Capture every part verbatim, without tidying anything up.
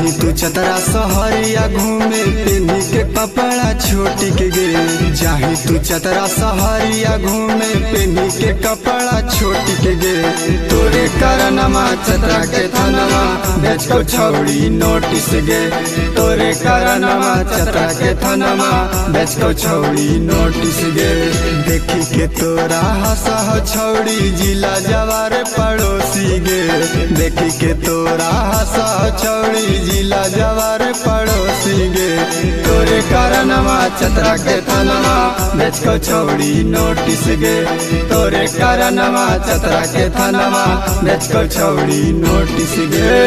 जाही तू चतरा सहरिया घूमे पेनी के कपड़ा छोटी के गे। जाही तू चतरा सहरिया घूमे पेनी के कपड़ा छोटी के गे। तोरे करनमा चतरा के थनमा बेच को छौड़ी नोटिस गे। तोरे करनमा चतरा के थनमा बेच को छौड़ी नोटिस गे। देखी के तोरा हंसा छौड़ी जिला जवार पड़ोसी गे। देखी के तोरा हंसा छौड़ी जिला जवार पड़ोसी गे। तोरे करनमा चतरा के थनमा बेच को छौड़ी नोटिस गे। तोरे करनमा चतरा के थनमा बेच को छौड़ी नोटिस गे।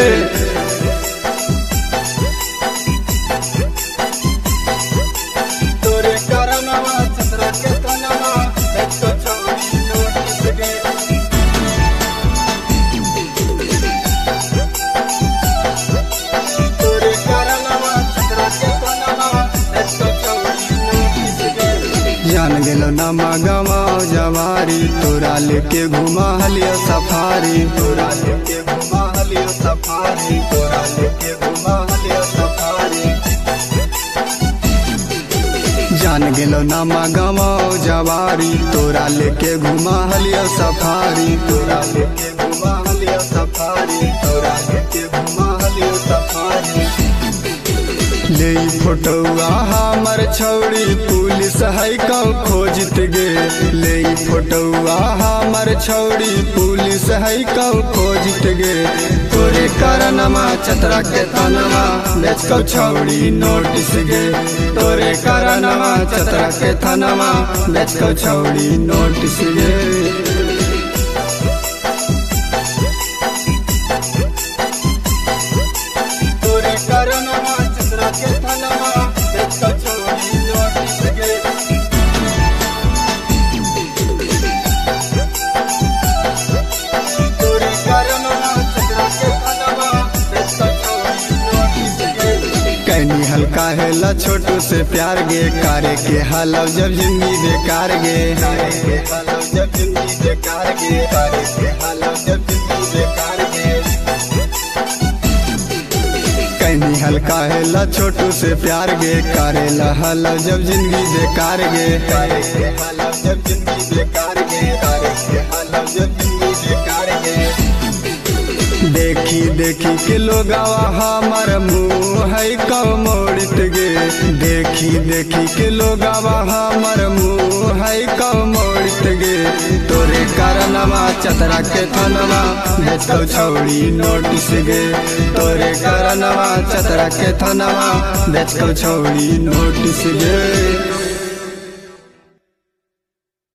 तोरे करनमा चतरा के थनमा बेच को छौड़ी नोटिस गे। तोरे करनमा चतरा के थनमा बेच को छौड़ी नोटिस गे। जान गेलो नमा गमाओ जवारी तोरा लेके घुमा हलियो सफारी। तोरा लेके घुमा हलियो सफारी। तोरा लेके घुमा हलियो सफारी। जान गेलो नामा गमाओ जवारी तोरा लेके घुमा हलियो सफारी। तोरा लेके घुमा हलियो सफारी। तोरा लेके घुमा हलियो सफारी। ले फोटोआ हमर छौड़ी पुलिस है कौ खोजत गे। ले फोटोआ हमर छौड़ी पुलिस है कौ खोजत गे। तोरे करनमा चतरा के थनमा बेच को छौड़ी नोटिस गे। तोरे करनमा चतरा के थनमा बेच को छौड़ी नोटिस गे। तोरे करनमा चतरा के थनमा बेच को छौड़ी नोटिस गे। तोरे करनमा चतरा के थनमा बेच को छौड़ी नोटिस गे। कैनी हल्का हेला छोटू से प्यार गे। कारे के हालव जब जिंदगी बेकार गे। कारे के हालव जब जिंदगी बेकार गे। कारे के हालव जब जिंदगी बेकार गे। कैनी हल्का हेला छोटू से प्यार गे। करेला हलव जब जिंदगी बेकार गे। कारे के हालव जब जिंदगी बेकार गे। कारे के हालव जब जिंदगी बेकार गे। देखी देखी के लोगावा हमर मुँह है कौ मोड़ित गे। देखी देखी के लोगावा हमर मुँह है कौ मोड़ित गे। तोरे करनमा चतरा के थनमा बेच को छौड़ी नोटिस गे। तोरे करनमा चतरा के थनमा बेच को छौड़ी नोटिस गे।